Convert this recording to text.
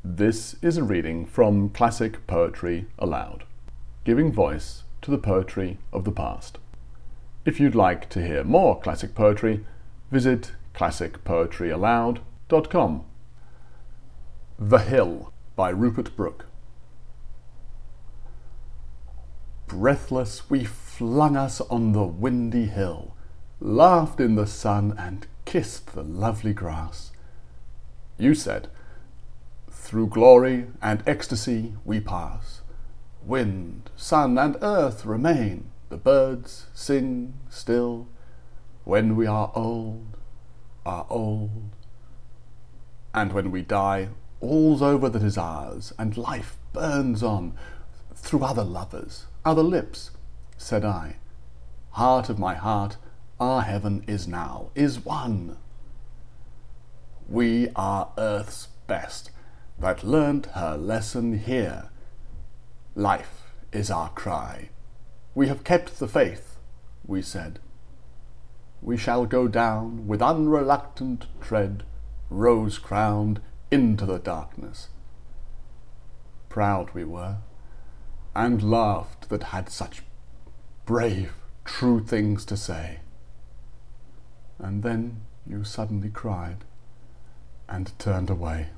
This is a reading from Classic Poetry Aloud, giving voice to the poetry of the past. If you'd like to hear more classic poetry, visit classicpoetryaloud.com. The Hill by Rupert Brooke. Breathless we flung us on the windy hill, laughed in the sun and kissed the lovely grass. You said, "Through glory and ecstasy we pass. Wind, sun, and earth remain, the birds sing still. When we are old, and when we die, all's over that is ours, and life burns on, through other lovers, other lips," said I. "Heart of my heart, our heaven is now, is won. We are earth's best, that learnt her lesson here. Life is our cry. We have kept the faith," we said. "We shall go down with unreluctant tread, rose-crowned, into the darkness." Proud we were, and laughed that had such brave, true things to say. And then you suddenly cried and turned away.